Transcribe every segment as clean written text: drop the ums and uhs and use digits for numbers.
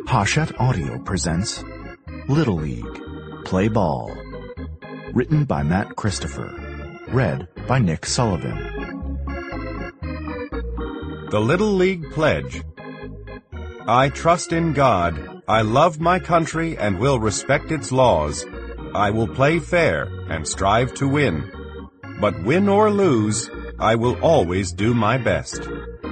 Hachette Audio presents Little League, Play Ball. Written by Matt Christopher. Read by Nick Sullivan. The Little League Pledge. I trust in God. I love my country and will respect its laws. I will play fair and strive to win. But win or lose, I will always do my best.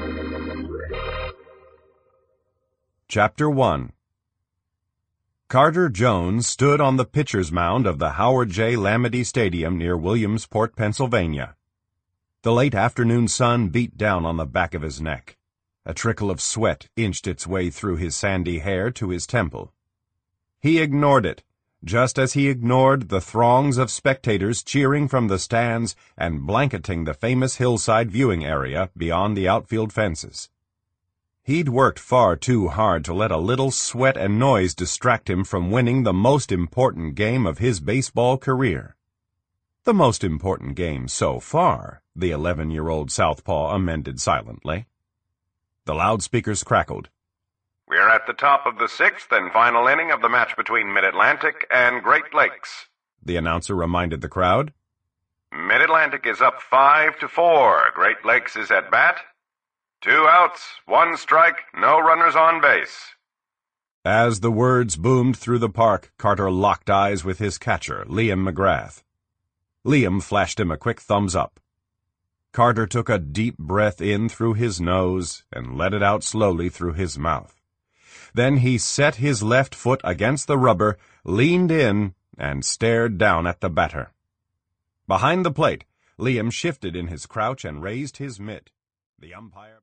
Chapter 1. Carter Jones stood on the pitcher's mound of the Howard J. Lamedy Stadium near Williamsport, Pennsylvania. The late afternoon sun beat down on the back of his neck. A trickle of sweat inched its way through his sandy hair to his temple. He ignored it, just as he ignored the throngs of spectators cheering from the stands and blanketing the famous hillside viewing area beyond the outfield fences. He'd worked far too hard to let a little sweat and noise distract him from winning the most important game of his baseball career. The most important game so far, the 11-year-old southpaw amended silently. The loudspeakers crackled. We're at the top of the sixth and final inning of the match between Mid-Atlantic and Great Lakes, the announcer reminded the crowd. Mid-Atlantic is up 5-4. Great Lakes is at bat. 2 outs, 1 strike, no runners on base. As the words boomed through the park, Carter locked eyes with his catcher, Liam McGrath. Liam flashed him a quick thumbs up. Carter took a deep breath in through his nose and let it out slowly through his mouth. Then he set his left foot against the rubber, leaned in, and stared down at the batter. Behind the plate, Liam shifted in his crouch and raised his mitt. The umpire